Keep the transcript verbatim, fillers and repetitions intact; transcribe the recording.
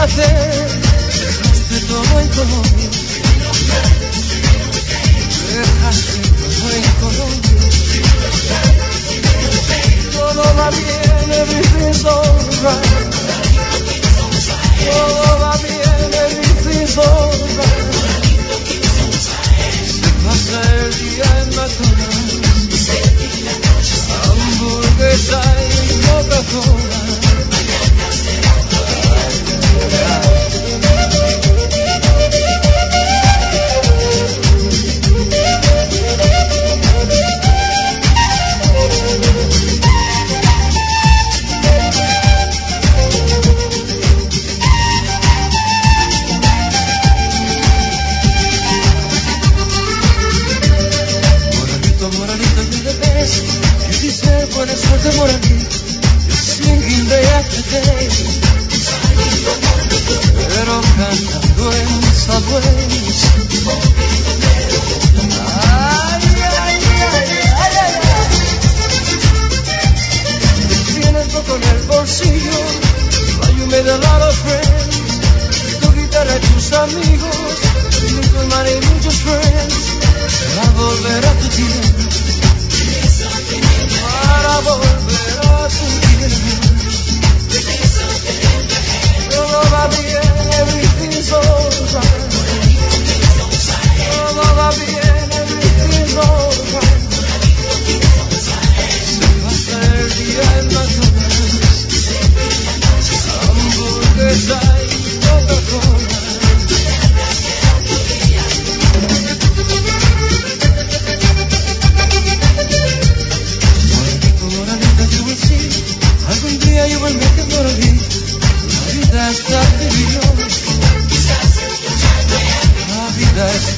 hacer, dejaste todo en Colombia, dejaste todo en Colombia. Todo va bien, everything's alright. Todo va bien, everything's alright. Se pasa el día en McDonald's, hamburguesa y Coca-Cola. Buena suerte, Moralito, you're singing day after day, pero cantando en subways. Ay, ay, ay, ay, ay, ay. Tienes poco en el bolsillo, but you made a lot of friends. Tu guitarra y tus amigos, mucho money y muchos friends. Para volver a tu tienda, para volver a tu tierra. Todo va bien, everything's alright. Todo va bien, everything's alright. Se pasa el día en McDonald's, hamburguesa y Coca-Cola. Algún día yo volveré a morir. La vida está de Dios. La vida está